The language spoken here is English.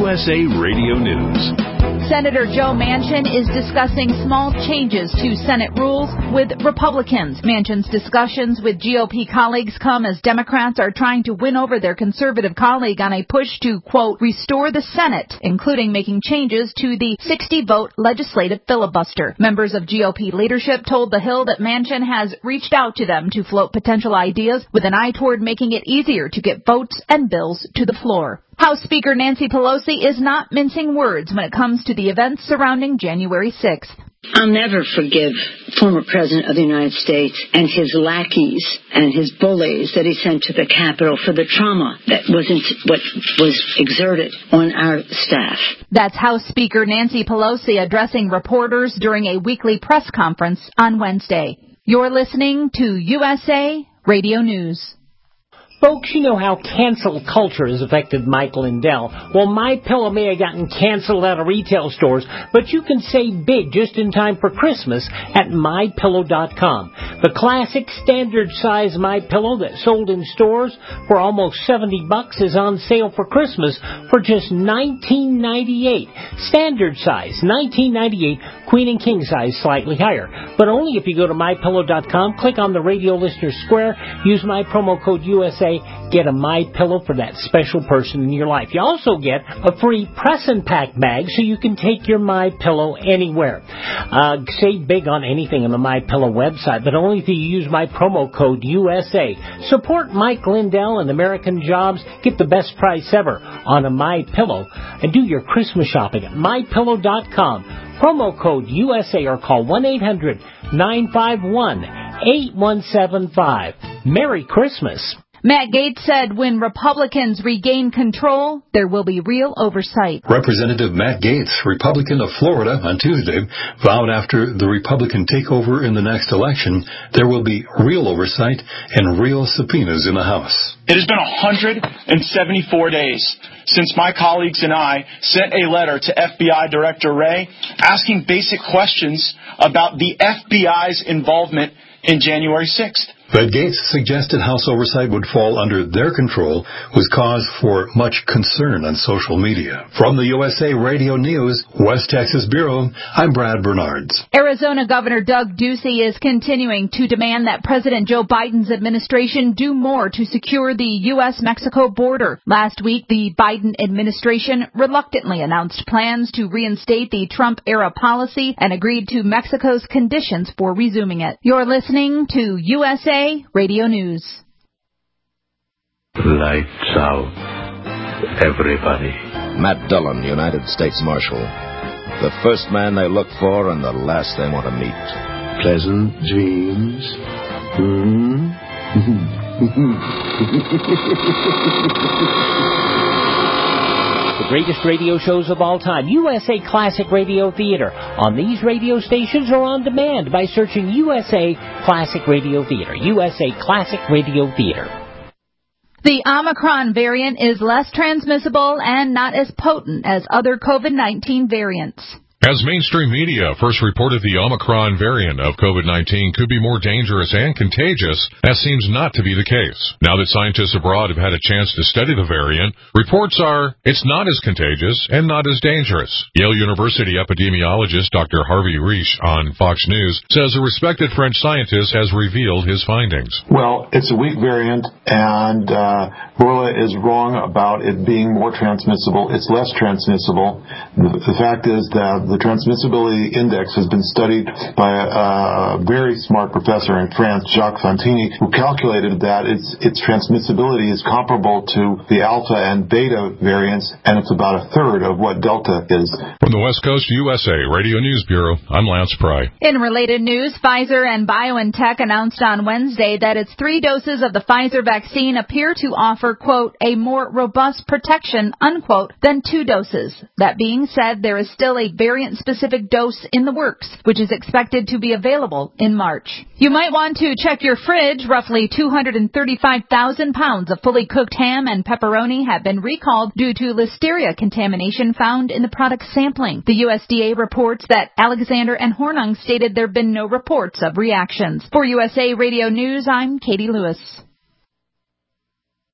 USA Radio News. Senator Joe Manchin is discussing small changes to Senate rules with Republicans. Manchin's discussions with GOP colleagues come as Democrats are trying to win over their conservative colleague on a push to, quote, restore the Senate, including making changes to the 60-vote legislative filibuster. Members of GOP leadership told The Hill that Manchin has reached out to them to float potential ideas with an eye toward making it easier to get votes and bills to the floor. House Speaker Nancy Pelosi is not mincing words when it comes to the events surrounding January 6th. I'll never forgive former President of the United States and his lackeys and his bullies that he sent to the Capitol for the trauma that wasn't what was exerted on our staff. That's House Speaker Nancy Pelosi addressing reporters during a weekly press conference on Wednesday. You're listening to USA Radio News. Folks, you know how cancel culture has affected Mike Lindell. Well, MyPillow may have gotten canceled out of retail stores, but you can save big just in time for Christmas at MyPillow.com. The classic standard size MyPillow that sold in stores for almost $70 is on sale for Christmas for just $19.98. Standard size, $19.98. Queen and king size, slightly higher. But only if you go to MyPillow.com, click on the radio listener square, use my promo code USA, get a MyPillow for that special person in your life. You also get a free press and pack bag so you can take your MyPillow anywhere. Save big on anything on the MyPillow website, but only if you use my promo code USA. Support Mike Lindell and American Jobs. Get the best price ever on a MyPillow. And do your Christmas shopping at MyPillow.com. Promo code USA or call 1-800-951-8175. Merry Christmas. Matt Gaetz said when Republicans regain control, there will be real oversight. Representative Matt Gaetz, Republican of Florida, on Tuesday, vowed after the Republican takeover in the next election, there will be real oversight and real subpoenas in the House. It has been 174 days since my colleagues and I sent a letter to FBI Director Wray asking basic questions about the FBI's involvement in January 6th. But Gaetz suggested House oversight would fall under their control was cause for much concern on social media. From the USA Radio News, West Texas Bureau, I'm Brad Bernards. Arizona Governor Doug Ducey is continuing to demand that President Joe Biden's administration do more to secure the U.S.-Mexico border. Last week, the Biden administration reluctantly announced plans to reinstate the Trump-era policy and agreed to Mexico's conditions for resuming it. You're listening to USA Radio News. Lights out, everybody. Matt Dillon, United States Marshal. The first man they look for and the last they want to meet. Pleasant dreams. The greatest radio shows of all time, USA Classic Radio Theater, on these radio stations or on demand by searching USA Classic Radio Theater. USA Classic Radio Theater. The Omicron variant is less transmissible and not as potent as other COVID-19 variants. As mainstream media first reported, the Omicron variant of COVID-19 could be more dangerous and contagious. That seems not to be the case. Now that scientists abroad have had a chance to study the variant, reports are it's not as contagious and not as dangerous. Yale University epidemiologist Dr. Harvey Risch on Fox News says a respected French scientist has revealed his findings. Well, it's a weak variant, and Borla is wrong about it being more transmissible. It's less transmissible. The fact is that the transmissibility index has been studied by a very smart professor in France, Jacques Fantini, who calculated that its transmissibility is comparable to the Alpha and Beta variants, and it's about a third of what Delta is. From the West Coast USA Radio News Bureau, I'm Lance Pry. In related news, Pfizer and BioNTech announced on Wednesday that its 3 doses of the Pfizer vaccine appear to offer, quote, a more robust protection, unquote, than 2 doses. That being said, there is still a variant-specific dose in the works, which is expected to be available in March. You might want to check your fridge. Roughly 235,000 pounds of fully cooked ham and pepperoni have been recalled due to listeria contamination found in the product sampling. The USDA reports that Alexander and Hornung stated there have been no reports of reactions. For USA Radio News, I'm Katie Lewis.